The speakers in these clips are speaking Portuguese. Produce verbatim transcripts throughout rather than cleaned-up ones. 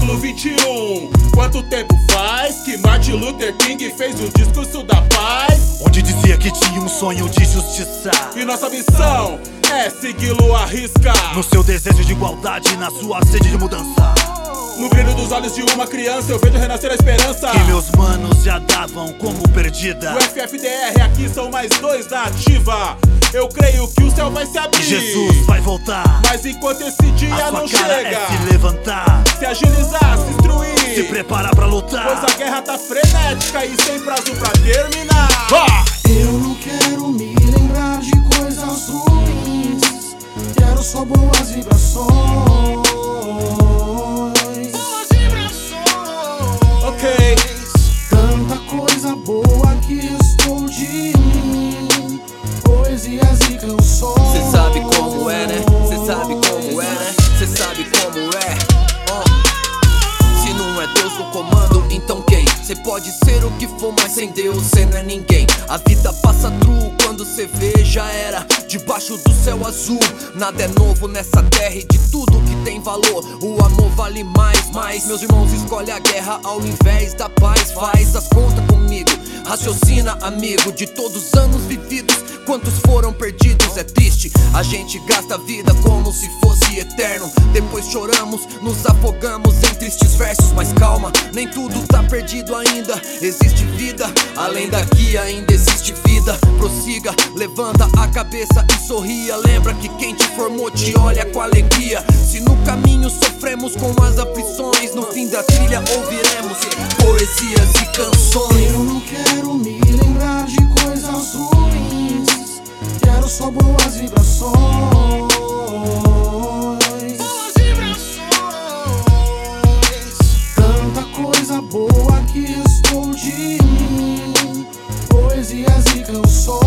século vinte e um. Quanto tempo faz que Martin Luther King fez o discurso da paz? Onde dizia que tinha um sonho de justiça. E nossa missão é segui-lo à risca. No seu desejo de igualdade, na sua sede de mudança. No brilho dos olhos de uma criança eu vejo renascer a esperança que meus manos já davam como perdida. O F F D R aqui são mais dois da ativa. Eu creio que o céu vai se abrir, Jesus vai voltar. Mas enquanto esse dia a não sua cara chega, é se levantar, se agilizar, se instruir, se preparar pra lutar, pois a guerra tá frenética e sem prazo pra terminar. ah! Eu não quero me lembrar de coisas ruins, quero só boas vibrações. Ok. Tanta coisa boa que estou de mim, poesias e canções. Cê sabe como é, né? Cê sabe como é, né? Cê sabe como é. Oh. Se não é Deus no comando, então quem? Cê pode ser o que for, mas sem Deus cê não é ninguém. A vida passa true, quando cê vê já era. Debaixo do céu azul, nada é novo nessa terra e de tudo que tem valor, o amor vale mais, mais. Meus irmãos escolhem a guerra ao invés da paz. Faz as contas comigo, raciocina amigo. De todos os anos vividos, quantos foram perdidos? É triste, a gente gasta a vida como se fosse eterno. Depois choramos, nos afogamos em tristes versos. Mas calma, nem tudo tá perdido ainda. Existe vida, além daqui ainda existe vida. Prossiga, levanta a cabeça e sorria. Lembra que quem te formou te olha com alegria. Se no caminho sofremos com as aflições, no fim da trilha ouviremos poesias e canções. Eu não quero me lembrar de coisas ruins, quero só boas vibrações. Tanta coisa boa que estou de mim, poesias e canções.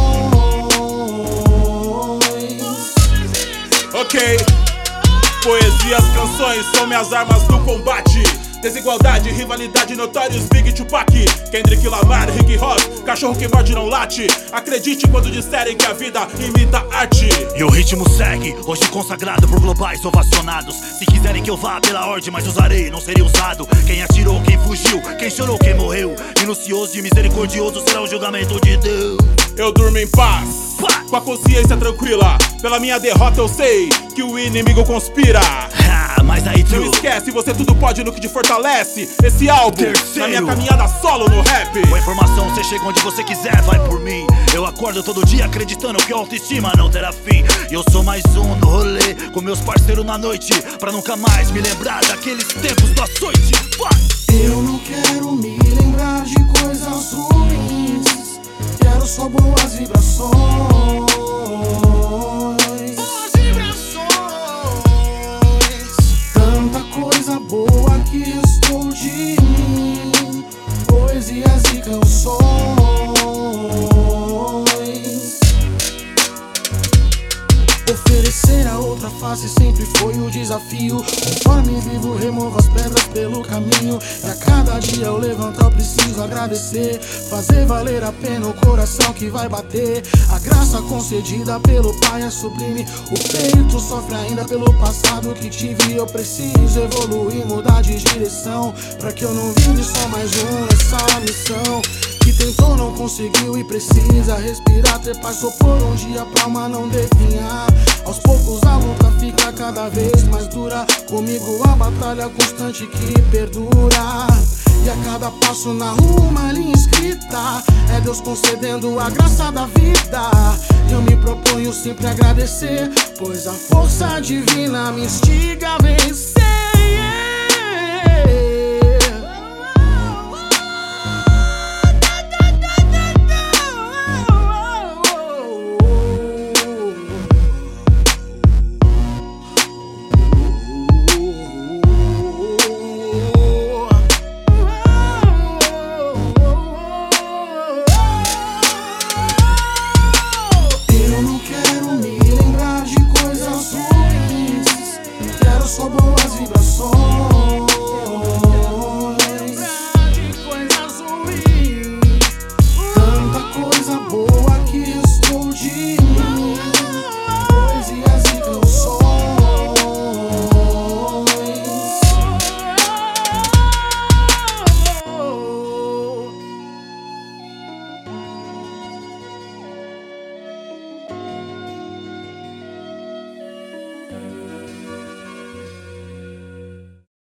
Ok. Poesias, canções são minhas armas no combate. Desigualdade, rivalidade, notórios Big Tupac, Kendrick Lamar, Rick Ross, cachorro que morde não late. Acredite quando disserem que a vida imita arte. E o ritmo segue, hoje consagrado por globais ovacionados. Se quiserem que eu vá pela ordem, mas usarei, não serei usado. Quem atirou, quem fugiu, quem chorou, quem morreu. Minucioso e misericordioso será o julgamento de Deus. Eu durmo em paz, com a consciência tranquila. Pela minha derrota eu sei que o inimigo conspira. Ah, mas aí não esquece, você tudo pode no que te fortalece. Esse álbum, terceiro, na minha caminhada solo no rap. Com a informação você chega onde você quiser, vai por mim. Eu acordo todo dia acreditando que a autoestima não terá fim. E eu sou mais um no rolê, com meus parceiros na noite, pra nunca mais me lembrar daqueles tempos do açoite. Vai! Eu não quero me lembrar de coisas ruins, quero só boas vibrações. Tanta coisa boa que estou de mim, poesias e canções. Oferecer a outra face sempre foi o desafio. Conforme vivo, removo as pedras pelo caminho. E a cada dia eu levanto, eu preciso agradecer. Fazer valer a pena o coração que vai bater. A graça concedida pelo Pai é sublime. O peito sofre ainda pelo passado que tive. Eu preciso evoluir, mudar de direção, pra que eu não vive só mais um nessa missão. Que tentou, não conseguiu e precisa respirar, trepar, só por um dia pra alma não definhar. Aos poucos a luta fica cada vez mais dura, comigo a batalha constante que perdura. E a cada passo na rua uma linha escrita, é Deus concedendo a graça da vida. E eu me proponho sempre agradecer, pois a força divina me instiga a vencer.